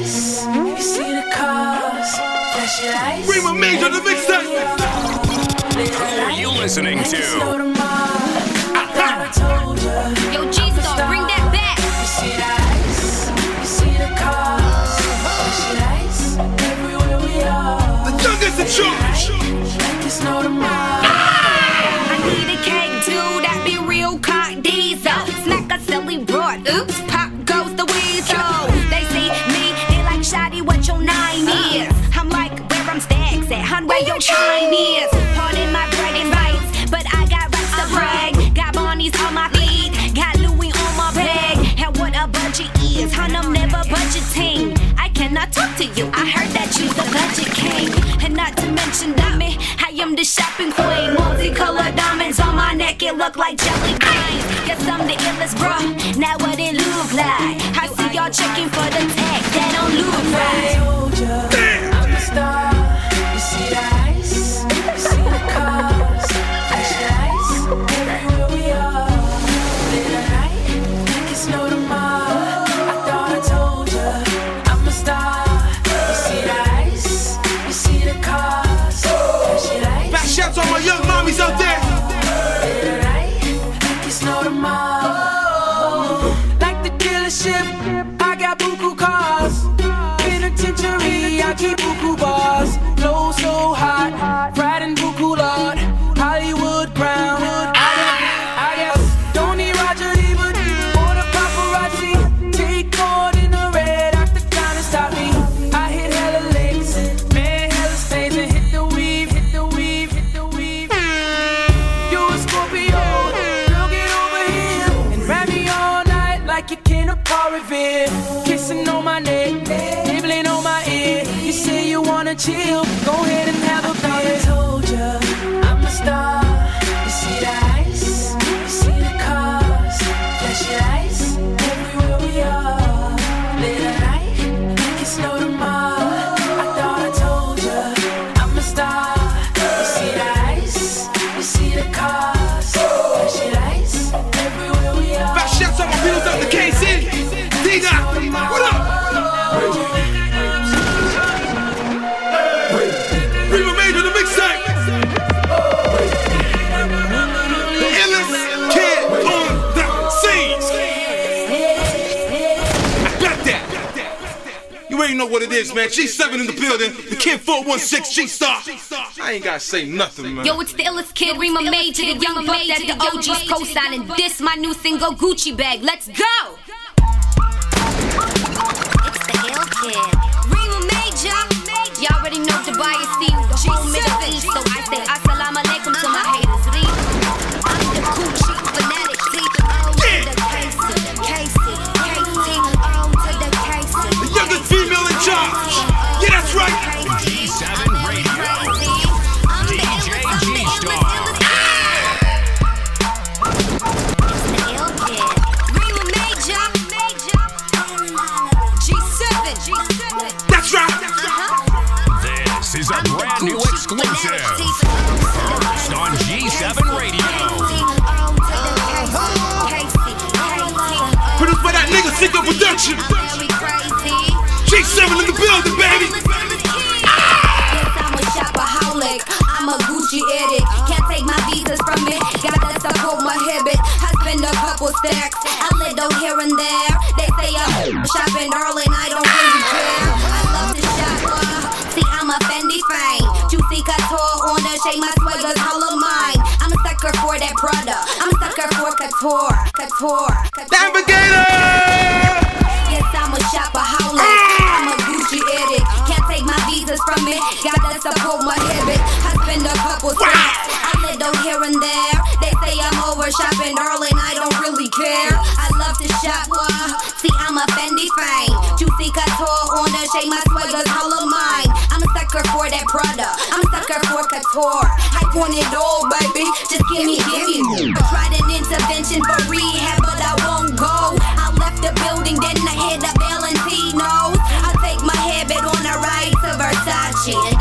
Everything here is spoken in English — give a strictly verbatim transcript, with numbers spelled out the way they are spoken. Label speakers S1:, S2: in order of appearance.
S1: ice. You see the cars, flash your lights.
S2: Bring my major to mixtape.
S3: Who are you listening to?
S4: Yo, G-Star, bring that back.
S1: You see the ice, you see the cars, flash your lights. Everywhere we are,
S2: The youngest in charge.
S1: like it's no tomorrow.
S4: I need a cake, dude. I be real cock diesel. Smack a silly broad. Oops, pop goes the weasel. They see me, they like shoddy, what your nine is. I'm like, where I'm stacks at, hun, where your chime is. Pardon my bragging rights, but I got rights to brag. Got Bonnie's on my feet, got Louis on my bag. And what a budget is, hun, I'm never budgeting. I cannot talk to you, I heard that you's the budget king. And not to mention dummy, I am the shopping queen. Multicolored diamonds on my neck, it look like jelly beans. Guess I'm the illest bro, now what it look like? I see y'all checking for the tag, that don't look right.
S1: I told ya, I'm a star. You see the ice, you see the cars, flash your lights. Everywhere we are, late at night, like it's no tomorrow. I thought I told ya, I'm a star. You see the ice, you see the cars, flash your lights.
S2: Back shouts to all my young mommies out there.
S1: Late at night, like it's no tomorrow. Like the dealership, I got buku cars. Penitentiary, I keep buku bars. Flow so hot, riding buku lord. Hollywood ground. I got, I got, don't need Roger Ebert or the paparazzi. Take more than a red octagon to stop me. I hit hella licks, man, hella stains, and hit the weave, hit the weave, hit the weave. You a Scorpio, girl, get over here and ride me all night like you can a car reveal. Kissing on my neck, nibbling on my ear. You say you wanna chill, go ahead and have a beer. I told ya, I'm a star. You see the ice, you see the cars, flash your lights. Everywhere we are, late at night, like it's no tomorrow. I thought I told ya, I'm a star. You see the ice, you see the cars, flash your lights. Everywhere we are.
S2: Back shouts to all my peoples out the K C. D-Dot, what up? Bring my major to mixtape. The illest kid on the scene. I got that. You already know what it is, man. G seven in the building. The kid four one six G-Star. I ain't gotta say nothing, man.
S4: Yo, it's the illest kid, Rima Major, the young buck that the O Gs co-signing. This my new single, Gucci Bag. Let's go! It's the ill kid, Rima Major. Y'all already know Dubai is Steve, the whole Middle East. So I say assalamu alaikum to my haters. I'm the Gucci fanatic. O to the Casey, Casey, Casey, O to the Casey.
S2: The youngest female in charge. Yeah, that's right.
S3: G seven Radio. D J G-Star.
S4: It's the ill kid, Rima Major. G seven.
S2: That's right.
S3: This is a brand new exclusive. First on G seven Radio.
S2: Produced by that nigga Single Production. G seven in the building, baby.
S4: I'm a shopaholic, I'm a Gucci addict. Can't take my visas from it, gotta support my habit. I spend a couple stacks, a little here and there. They say I'm shopping early and I don't really care. I love to shop, uh, see I'm a Fendi fan. Juicy couture on the shade, my swagger's all of mine. I'm a sucker for that Prada, I'm a sucker for couture, couture, couture.
S2: Navigator!
S4: Yes, I'm a shopaholic, I'm a Gucci addict. Can't take my visas from it, gotta support my habit. I spend a couple stacks, a little here and there. They say I'm over shopping early and I don't really care. I love to shop, uh, see I'm a Fendi fan. Juicy couture on the shade, my swagger's all of mine. I'm a sucker for that Prada, I'm a sucker for couture. I want it all, baby, just give me, give me. I tried an intervention for rehab, but I won't go. I left the building, then I hit the Valentino's. I take my habit on a ride to Versace.